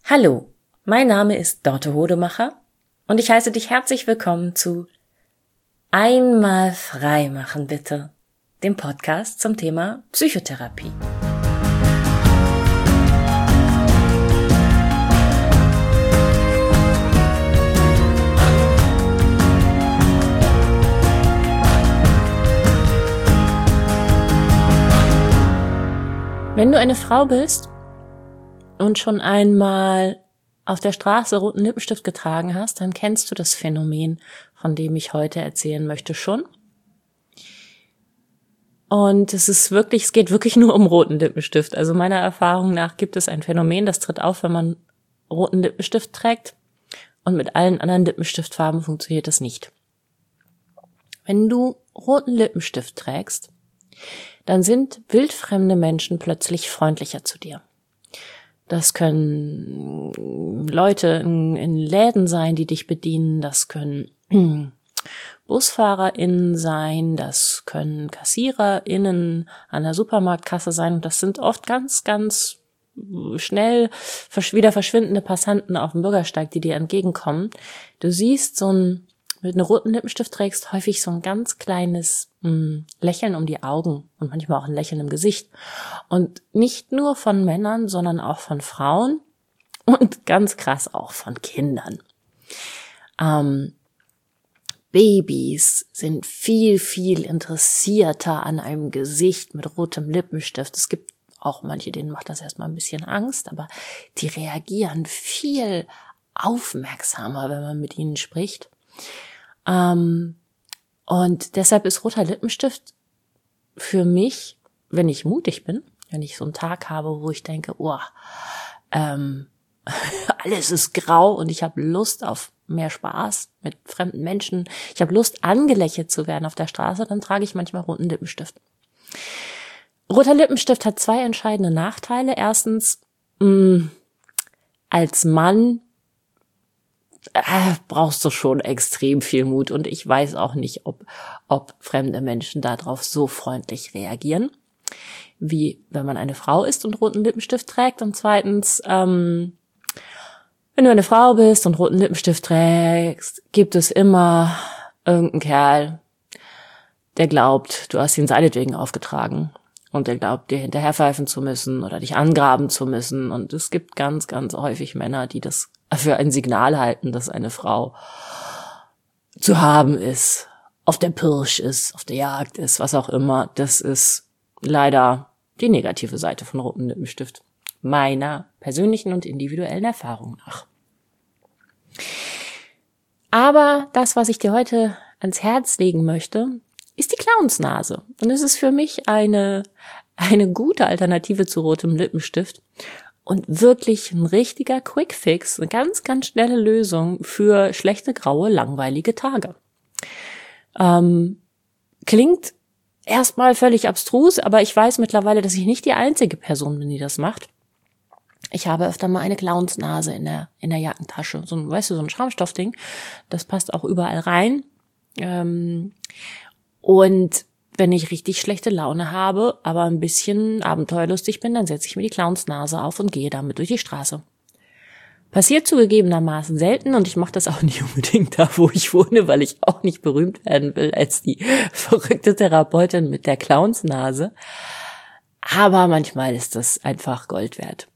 Hallo, mein Name ist Dorte Hodemacher und ich heiße dich herzlich willkommen zu Einmal frei machen bitte, dem Podcast zum Thema Psychotherapie. Wenn du eine Frau bist und schon einmal auf der Straße roten Lippenstift getragen hast, dann kennst du das Phänomen, von dem ich heute erzählen möchte, schon. Und es geht wirklich nur um roten Lippenstift. Also meiner Erfahrung nach gibt es ein Phänomen, das tritt auf, wenn man roten Lippenstift trägt, und mit allen anderen Lippenstiftfarben funktioniert das nicht. Wenn du roten Lippenstift trägst, dann sind wildfremde Menschen plötzlich freundlicher zu dir. Das können Leute in Läden sein, die dich bedienen. Das können BusfahrerInnen sein. Das können KassiererInnen an der Supermarktkasse sein. Und das sind oft ganz, ganz schnell wieder verschwindende Passanten auf dem Bürgersteig, die dir entgegenkommen. Du siehst mit einem roten Lippenstift trägst, häufig so ein ganz kleines Lächeln um die Augen und manchmal auch ein Lächeln im Gesicht. Und nicht nur von Männern, sondern auch von Frauen und ganz krass auch von Kindern. Babys sind viel, viel interessierter an einem Gesicht mit rotem Lippenstift. Es gibt auch manche, denen macht das erstmal ein bisschen Angst, aber die reagieren viel aufmerksamer, wenn man mit ihnen spricht. Und deshalb ist roter Lippenstift für mich, wenn ich mutig bin, wenn ich so einen Tag habe, wo ich denke, alles ist grau und ich habe Lust auf mehr Spaß mit fremden Menschen, ich habe Lust, angelächelt zu werden auf der Straße, dann trage ich manchmal roten Lippenstift. Roter Lippenstift hat zwei entscheidende Nachteile. Erstens, als Mann brauchst du schon extrem viel Mut, und ich weiß auch nicht, ob fremde Menschen darauf so freundlich reagieren, wie wenn man eine Frau ist und roten Lippenstift trägt. Und zweitens, wenn du eine Frau bist und roten Lippenstift trägst, gibt es immer irgendeinen Kerl, der glaubt, du hast ihn seinetwegen aufgetragen. Und der glaubt, dir hinterherpfeifen zu müssen oder dich angraben zu müssen. Und es gibt ganz, ganz häufig Männer, die das für ein Signal halten, dass eine Frau zu haben ist, auf der Pirsch ist, auf der Jagd ist, was auch immer. Das ist leider die negative Seite von rotem Lippenstift, meiner persönlichen und individuellen Erfahrung nach. Aber das, was ich dir heute ans Herz legen möchte, ist die Clownsnase. Und es ist für mich eine gute Alternative zu rotem Lippenstift und wirklich ein richtiger Quick-Fix, eine ganz, ganz schnelle Lösung für schlechte, graue, langweilige Tage. Klingt erstmal völlig abstrus, aber ich weiß mittlerweile, dass ich nicht die einzige Person bin, die das macht. Ich habe öfter mal eine Clownsnase in der Jackentasche. So ein Schaumstoffding. Das passt auch überall rein. Und wenn ich richtig schlechte Laune habe, aber ein bisschen abenteuerlustig bin, dann setze ich mir die Clownsnase auf und gehe damit durch die Straße. Passiert zugegebenermaßen selten, und ich mache das auch nicht unbedingt da, wo ich wohne, weil ich auch nicht berühmt werden will als die verrückte Therapeutin mit der Clownsnase. Aber manchmal ist das einfach Gold wert.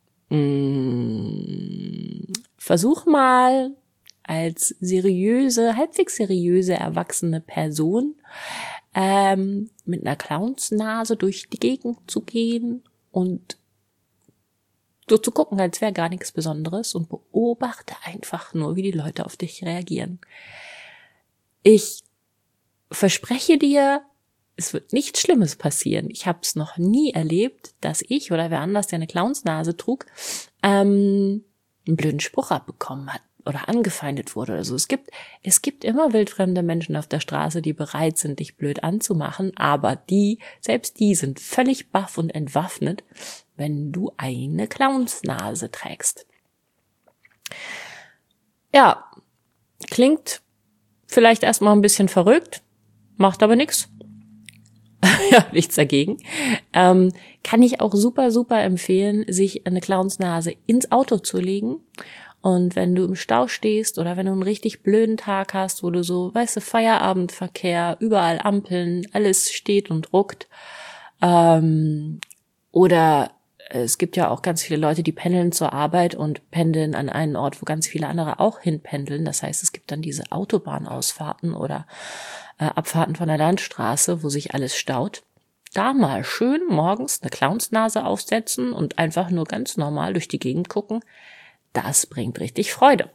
Versuch mal als halbwegs seriöse, erwachsene Person mit einer Clownsnase durch die Gegend zu gehen und so zu gucken, als wäre gar nichts Besonderes, und beobachte einfach nur, wie die Leute auf dich reagieren. Ich verspreche dir, es wird nichts Schlimmes passieren. Ich habe es noch nie erlebt, dass ich oder wer anders, der eine Clownsnase trug, einen blöden Spruch abbekommen hat oder angefeindet wurde oder so. Es gibt immer wildfremde Menschen auf der Straße, die bereit sind, dich blöd anzumachen, aber selbst die sind völlig baff und entwaffnet, wenn du eine Clownsnase trägst. Ja, klingt vielleicht erstmal ein bisschen verrückt, macht aber nichts. ja, nichts dagegen. Kann ich auch super, super empfehlen, sich eine Clownsnase ins Auto zu legen. Und wenn du im Stau stehst oder wenn du einen richtig blöden Tag hast, wo du so, weißt du, Feierabendverkehr, überall Ampeln, alles steht und ruckt. Oder es gibt ja auch ganz viele Leute, die pendeln zur Arbeit und pendeln an einen Ort, wo ganz viele andere auch hinpendeln. Das heißt, es gibt dann diese Autobahnausfahrten oder Abfahrten von der Landstraße, wo sich alles staut. Da mal schön morgens eine Clownsnase aufsetzen und einfach nur ganz normal durch die Gegend gucken. Das bringt richtig Freude.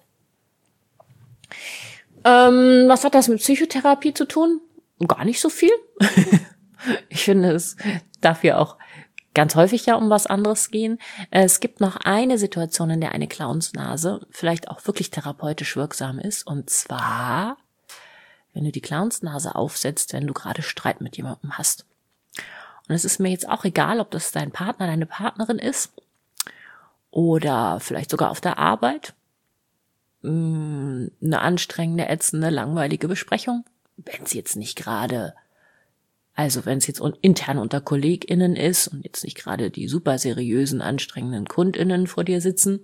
Was hat das mit Psychotherapie zu tun? Gar nicht so viel. Ich finde, es darf ja auch ganz häufig ja um was anderes gehen. Es gibt noch eine Situation, in der eine Clownsnase vielleicht auch wirklich therapeutisch wirksam ist. Und zwar, wenn du die Clownsnase aufsetzt, wenn du gerade Streit mit jemandem hast. Und es ist mir jetzt auch egal, ob das dein Partner, deine Partnerin ist oder vielleicht sogar auf der Arbeit. Eine anstrengende, ätzende, langweilige Besprechung. Wenn es jetzt nicht gerade, also wenn es jetzt intern unter KollegInnen ist und jetzt nicht gerade die super seriösen, anstrengenden KundInnen vor dir sitzen.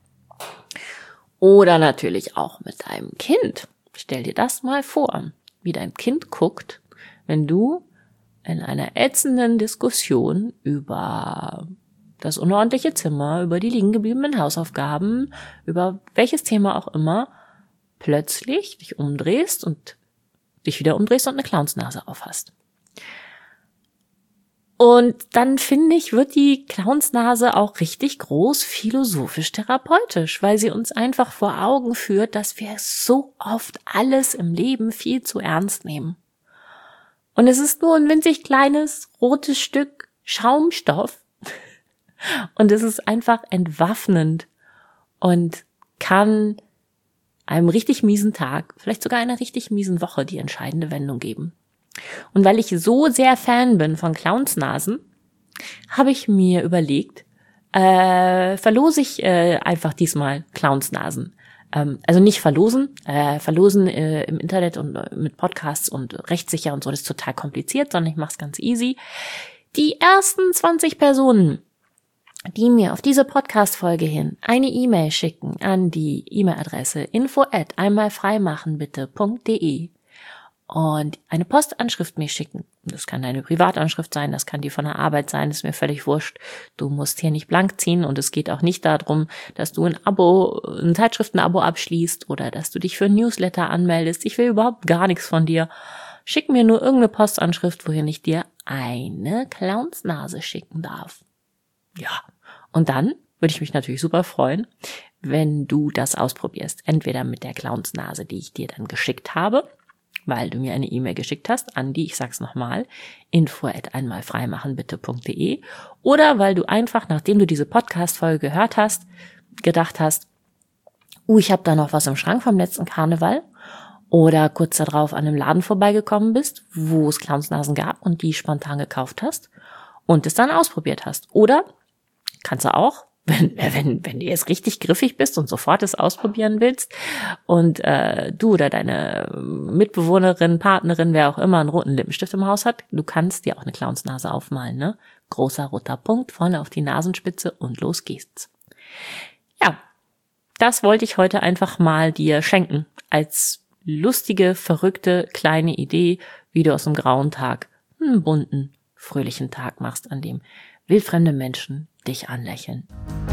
Oder natürlich auch mit deinem Kind. Stell dir das mal vor, wie dein Kind guckt, wenn du in einer ätzenden Diskussion über das unordentliche Zimmer, über die liegen gebliebenen Hausaufgaben, über welches Thema auch immer, plötzlich dich umdrehst und eine Clownsnase aufhast. Und dann finde ich, wird die Clownsnase auch richtig groß philosophisch-therapeutisch, weil sie uns einfach vor Augen führt, dass wir so oft alles im Leben viel zu ernst nehmen. Und es ist nur ein winzig kleines rotes Stück Schaumstoff. Und es ist einfach entwaffnend und kann einem richtig miesen Tag, vielleicht sogar einer richtig miesen Woche die entscheidende Wendung geben. Und weil ich so sehr Fan bin von Clownsnasen, habe ich mir überlegt, verlose ich einfach diesmal Clownsnasen. Also nicht verlosen. Verlosen im Internet und mit Podcasts und rechtssicher und so, das ist total kompliziert, sondern ich mache es ganz easy. Die ersten 20 Personen, die mir auf diese Podcast-Folge hin eine E-Mail schicken an die E-Mail-Adresse info@einmalfreimachenbitte.de und eine Postanschrift mir schicken. Das kann eine Privatanschrift sein, das kann die von der Arbeit sein, ist mir völlig wurscht. Du musst hier nicht blank ziehen und es geht auch nicht darum, dass du ein Zeitschriftenabo abschließt oder dass du dich für ein Newsletter anmeldest. Ich will überhaupt gar nichts von dir. Schick mir nur irgendeine Postanschrift, wohin ich dir eine Clownsnase schicken darf. Ja, und dann würde ich mich natürlich super freuen, wenn du das ausprobierst. Entweder mit der Clownsnase, die ich dir dann geschickt habe, weil du mir eine E-Mail geschickt hast an die, ich sag's nochmal, info@einmalfreimachenbitte.de oder weil du einfach, nachdem du diese Podcast-Folge gehört hast, gedacht hast, ich habe da noch was im Schrank vom letzten Karneval oder kurz darauf an einem Laden vorbeigekommen bist, wo es Clownsnasen gab und die spontan gekauft hast und es dann ausprobiert hast. Oder kannst du auch, wenn du jetzt richtig griffig bist und sofort es ausprobieren willst und du oder deine Mitbewohnerin, Partnerin, wer auch immer einen roten Lippenstift im Haus hat, du kannst dir auch eine Clownsnase aufmalen, ne? Großer roter Punkt vorne auf die Nasenspitze und los geht's. Ja, das wollte ich heute einfach mal dir schenken als lustige, verrückte, kleine Idee, wie du aus einem grauen Tag einen bunten, fröhlichen Tag machst, an dem wildfremde Menschen dich anlächeln.